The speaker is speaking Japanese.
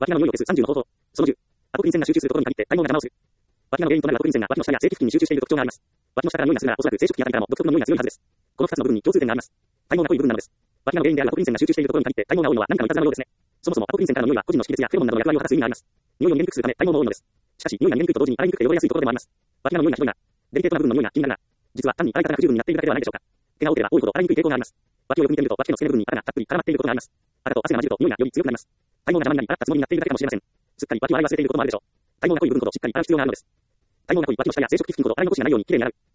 脇がの匂いを消す30の方法。その10。アポクリン腺が集中することに限って体毛が邪魔をする。脇がの原因となるアポクリン腺が脇の下や静気付近に集中している特徴があります。脇の下からの匂いがするならおそらく生殖器あたりからも独特の匂いが強いはずです。この2つの部分に共通点があります。体毛が濃い部分なのです。脇がの原因であるアポクリン腺が集中しているところに限って体毛が多いのは何かのいたずらのようですね。そもそもアポクリン腺からの匂いは個人の識別やフェロモンなどの役割を果たす意味があります。匂いを逃げにくくするため体毛も多いのです。しかし匂いが逃げにくいと同時に洗いにくくて汚れやすいところでもあります。脇がの匂いがひどいな。デリケートな部分の匂いが気になるな。実は単に洗い方が不十分になっているだけではないでしょうか。毛が多ければ多いほど洗いにくい傾向があります。脇をよく見てみると脇毛の付け根部分に泡がたっぷり絡まっていることがあります。赤と汗が混じると匂いがより強くなります。体毛が邪魔になり洗ったつもりになっているだけかもしれません。すっかり脇を洗い忘れていることもあるでしょう。体毛が濃い部分ほどしっかり洗う必要があるのです。体毛が濃い脇の下や生殖器付近ほど洗い残しがないようにきれいに洗う。